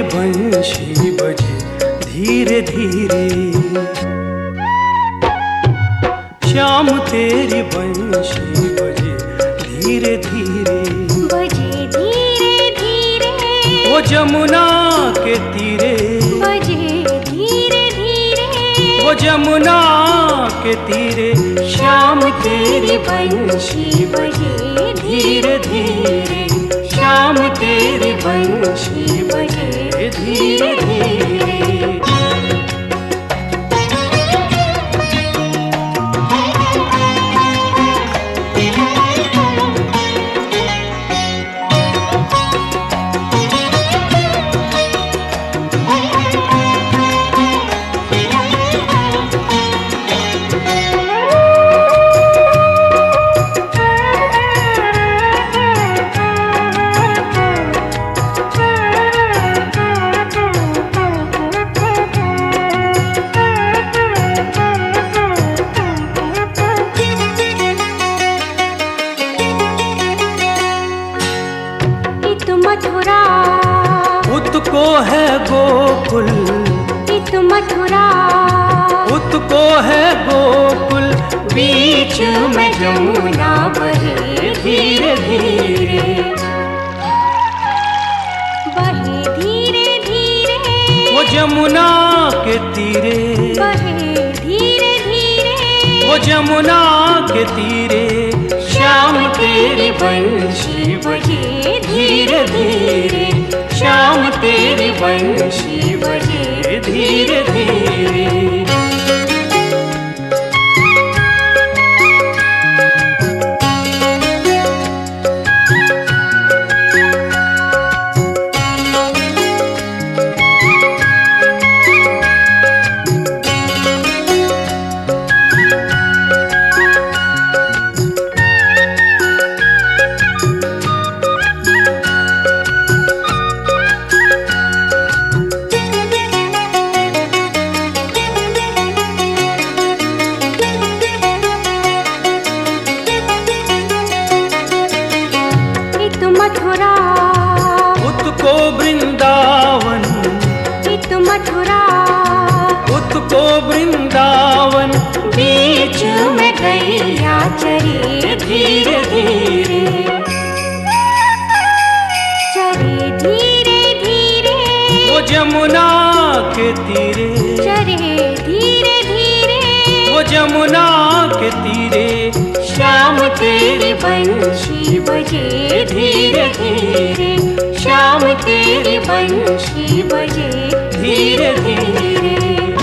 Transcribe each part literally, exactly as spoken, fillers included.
बंशी बजे धीरे धीरे, श्याम तेरी बंशी बजे धीरे धीरे, बजे धीरे धीरे, वो जमुना के तीरे, बजे धीरे धीरे, वो जमुना के तीरे, श्याम तेरी बंशी बजे धीरे धीरे, श्याम तेरी बंशी बजे धीरे धीरे। मथुरा उत्को है गोकुल, इत मथुरा उत्को है गोकुल, बीच में जमुना बहे धीरे धीरे, बहे धीरे धीरे, वो जमुना के तीरे, बहे धीरे धीरे, वो जमुना के तीरे, श्याम तेरी बंशी बजे धीरे धीरे, श्याम तेरी बंशी बजे धीरे धीरे। मथुरा उत्को वृंदावन, इत मथुरा उत्को वृंदावन, बीच में गैया चरे धीरे धीरे, चरे धीरे धीरे, वो जमुना के तीरे, चरे धीरे धीरे, वो जमुना के तीरे, श्याम तेरी बंशी बजे धीरे धीरे, श्याम तेरी बंशी बजे धीरे धीरे।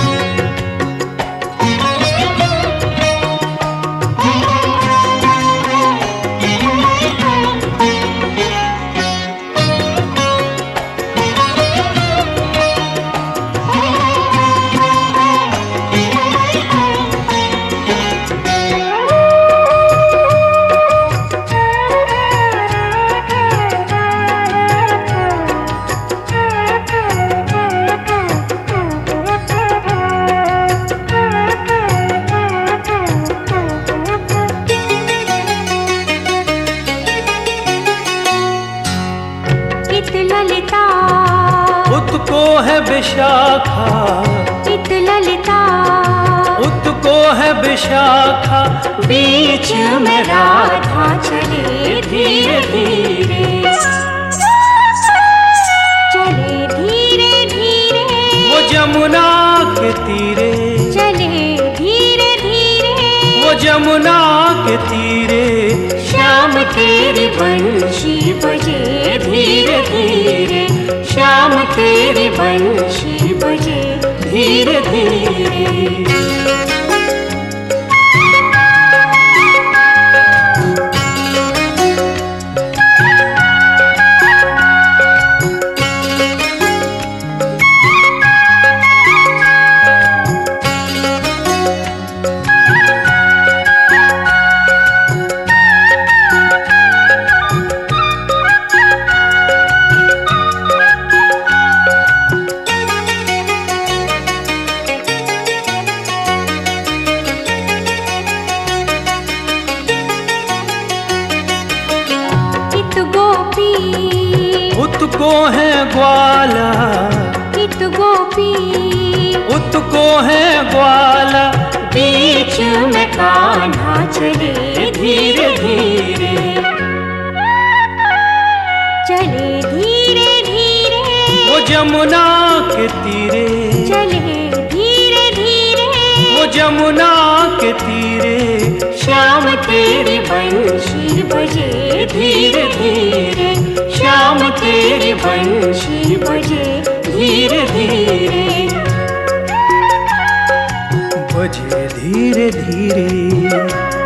ललिता उत्को है विशाखा, इत ललिता उत्को है विशाखा, बीच में राधा चले धीरे धीरे, चले धीरे धीरे, वो जमुना के तीरे, चले धीरे धीरे, वो जमुना के तीरे, श्याम तेरी बंशी बजे धीरे धीरे, श्याम तेरी बंशी बजे धीरे धीरे। को है ग्वाला, हित गोपी उत को है ग्वाला, बीच में कान्हा चले धीरे धीरे, चले धीरे धीरे, वो जमुना के तीरे, चले धीरे धीरे, वो जमुना के तीरे, श्याम तेरी बंशी बजे धीरे धीरे, श्याम तेरी बंशी बजे धीरे धीरे, बजे धीरे धीरे।